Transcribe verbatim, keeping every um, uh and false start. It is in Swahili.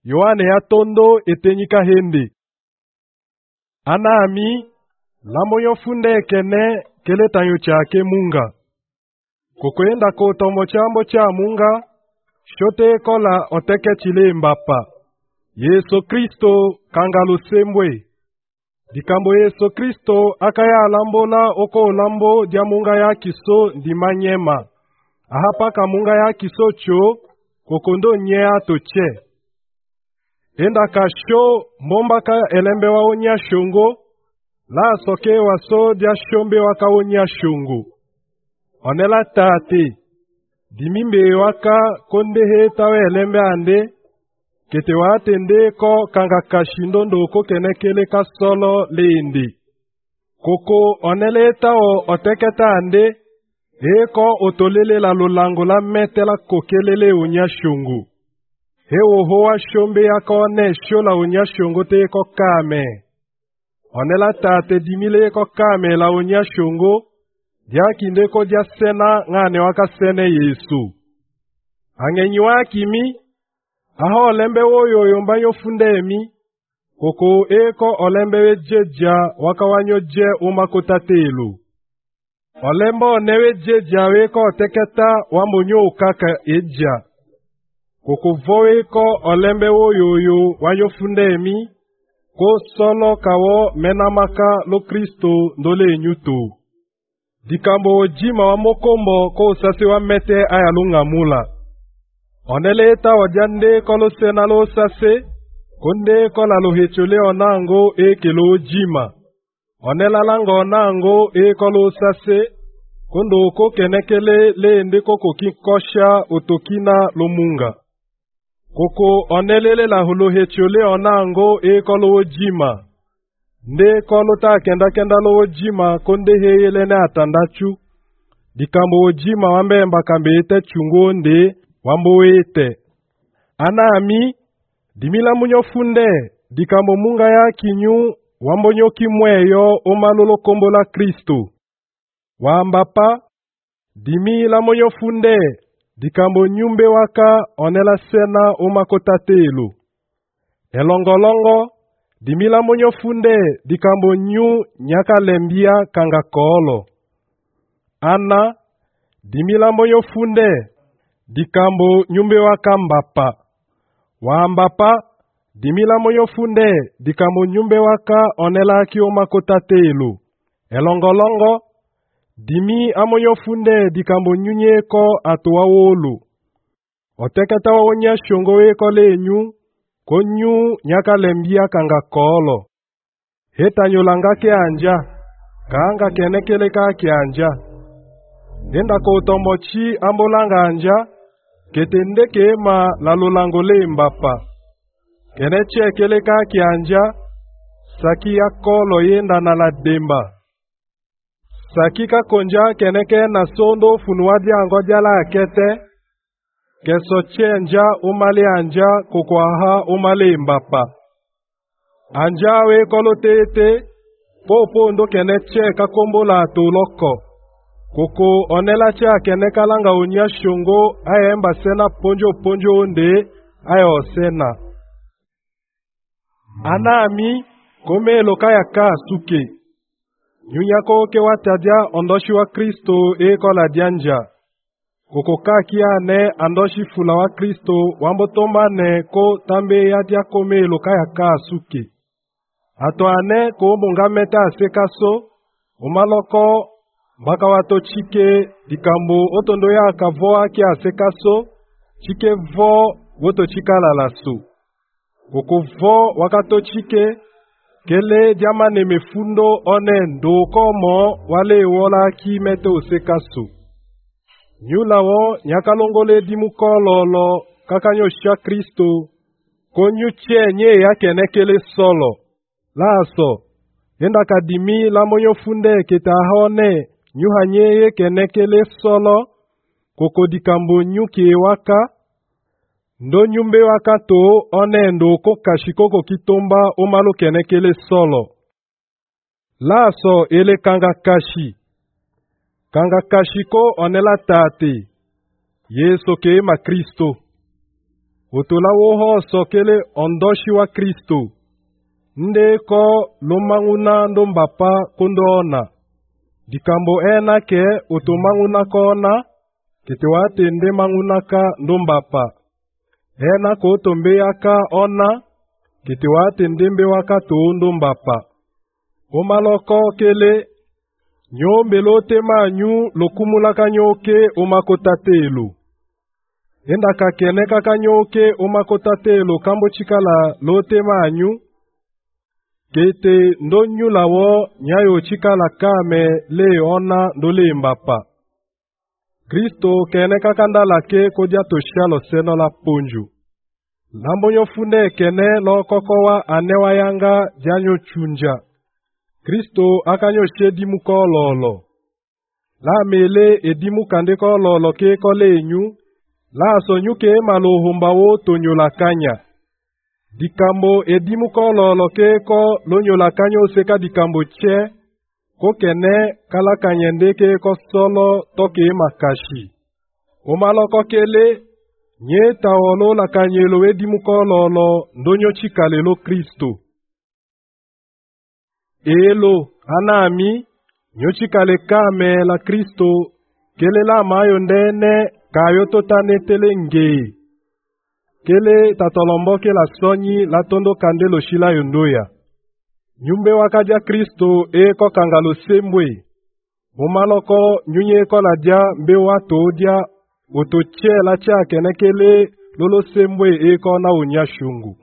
Yohane ya tondo etenyika hende. Anami, lamoyo funde kene kele tanyo chake munga. Kukwenda kotomo chambo cha munga, shote kola oteke chile mbapa. Yesu Kristo kangalu sembwe. Dikambo Yesu Kristo akaya lambola oko lambo dia munga ya kiso di manyema. Ahapa ka munga ya kiso cho, kokondo nyea toche. Enda kasho momba ka elembe wa onya shungo, la soke waso dia shombe waka onya shungu. Onela tate, dimimbe waka konde he tawe elembe ande, kete watende ko kanga kashindondo ko kenekele ka solo leindi. Koko onele tao oteketa ande, eko otolele la lulango la metela kokelele unya shungu. Hewo hoa shombe yaka one shola unya shungu te eko kame. Onela tate dimile eko kame la unya shungu, dia kindeko dia sena ngane waka sene Yesu. Angenywa kimi, aho olembe woyo yomba yofunde emi, koko eko olembe wejeja waka wanyo je umakotatelu. Olembo newe jeja weko teketa wambonyo ukaka eja. Koko vowe ko olembe woyo wanyo funde emi, ko solo kawo menamaka lo Kristo ndole nyuto. Dikambo jima wa mokombo ko sase wa mete ayalunga mula. Onele eta wajande kolo sena lo sase, konde kola lo hechole onango e kelo jima. Onela lango onango e kolo sase, kondo ko kenekele le ende koko kinkosha utokina lo munga. Koko onelele la hulo hechole onango e kolo jima. Nde kolo ta kenda kenda lo jima konde heyele ne atandachu. Dikambo jima wambe mbakambe ete chungo nde wambo ete. Anami, dimila munyo funde, dikambo munga ya kinyu wambo nyoki mweyo omalolo kombo la Kristo. Wambapa, dimila munyo funde, dikambo nyumbe waka onela sena omakotatelu. Elongolongo, dimila munyo funde, dikambo nyu nyaka lembia kanga kolo. Ana, dimila munyo funde, dikambo nyumbe waka mbapa. Wambapa, dimila munyo funde, dikambo nyumbe waka onela ki omakotatelu. Elongolongo, dimi amonyo funde dikambo nyunye ko atuwa wolu. Oteketa wa onya shongo eko le nyu, konyu nyaka lembia kanga kolo. Heta nyolanga ke anja, kaanga kenekele ka ke anja. Denda ko utomochi ambolanga anja, ketende kema lalulango le mbapa. Keneche kele ka ke anja, saki ya kolo yenda na la demba. Sakika konja keneke na sondo funuadi angodia la akete, keso chenja umali anja kukwaha umali mbapa. Anja we kolo tete, popo ndo keneche kakombo la tuloko. Kuku onela cha keneka langa unya shungo ayemba sena ponjo ponjo onde ayo sena. Anami kome lokaya ka suke. Nyunyako ke watadia ondoshi wa Kristo eko la dianja. Kukoka kia ne andoshi fula wa Kristo wambotomba ne ko tambe yadia kome lokaya ka suke. Ato ane ko munga meta asekaso, umaloko baka wato chike dikambo otondo ya kavoa kia asekaso, chike vo woto chika lalasu. Kuku vo wakato chike, kele diamane mefundo onendo komo wale wola ki mete osekasu. Nyulawo nyakalongole dimukololo kakanyosha Kristo, konyuche nye ya kenekele solo. Laso, enda kadimi la monyo funde ketahone, nyuhanye kenekele solo, koko dikambo nyuki waka, ndo nyumbe waka to onendo kokashikoko kitomba omalo kenekele solo. Laso ele kanga kashi. Kanga kashiko onela tate. Yeso ke ma Kristo. Utulawo hoso kele ondoshi wa Kristo. Nde ko lumanguna ndombapa kundona. Dikambo ena ke utumanguna kona, kitiwate nde manguna ka ndombapa. Ena ko tombe yaka ona, kitiwate ndembe waka to ndombapa. Omaloko kele, nyombe lote manyu lokumulaka nyoke omakotatelu. Enda kakene kaka nyoke omakotatelu kambo chikala lote manyu. Kete ndonyu lawo nyayo chikala kame le ona ndole mbapa. Kristo kene kakandala ke kodya toshalo seno la ponju. Lambo nyofunde kene lo kokowa anewa yanga janyo chunja. Kristo akanyo shedimu kololo. La mele edimu kande kololo ke kole nyu. La sonyu ke malohumba wo tonyo la kanya. Dikambo edimu kololo ke ko lonyo la kanyo seka dikambo che. Ko kene kala kanyende ke ko solo toke makashi. Omaloko kele nye taolo la kanyelo edimu kololo ndonyo chikalelo Kristo. Elo anami nyochikale kame la Kristo kele la mayo ndene kayo totane telenge. Kele tatolomboke la sonyi la tondo kandelo shila yondoya. Nyumbe wakaja Kristo e ko kangalo sembwe. Mumaloko nyunye ko la dia mbe wato dia otoche la cha kenekele lolo sembwe e ko na unya shungu.